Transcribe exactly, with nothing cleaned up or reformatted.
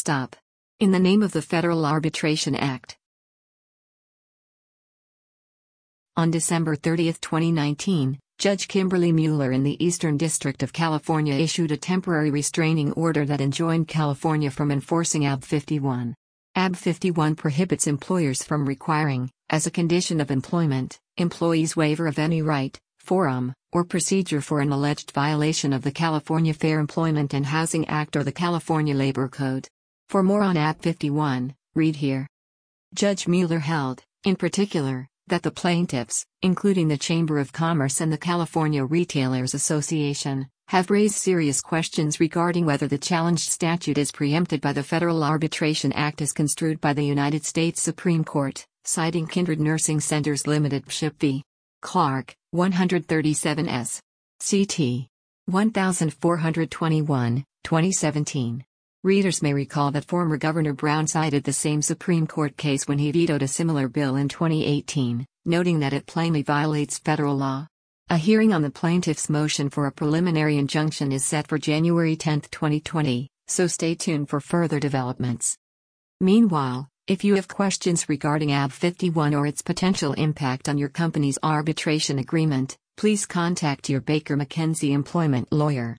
stop. In the name of the Federal Arbitration Act. On December thirtieth, twenty nineteen, Judge Kimberly Mueller in the Eastern District of California issued a temporary restraining order that enjoined California from enforcing A B fifty-one. A B fifty-one prohibits employers from requiring, as a condition of employment, employees' waiver of any right, forum, or procedure for an alleged violation of the California Fair Employment and Housing Act or the California Labor Code. For more on A B fifty-one, read here. Judge Mueller held, in particular, that the plaintiffs, including the Chamber of Commerce and the California Retailers Association, have raised serious questions regarding whether the challenged statute is preempted by the Federal Arbitration Act as construed by the United States Supreme Court, citing Kindred Nursing Centers Limited P S H I P v. Clark, one thirty-seven S. C T. fourteen twenty-one, twenty seventeen. Readers may recall that former Governor Brown cited the same Supreme Court case when he vetoed a similar bill in twenty eighteen, noting that it plainly violates federal law. A hearing on the plaintiff's motion for a preliminary injunction is set for January tenth, twenty twenty, so stay tuned for further developments. Meanwhile, if you have questions regarding A B fifty-one or its potential impact on your company's arbitration agreement, please contact your Baker McKenzie employment lawyer.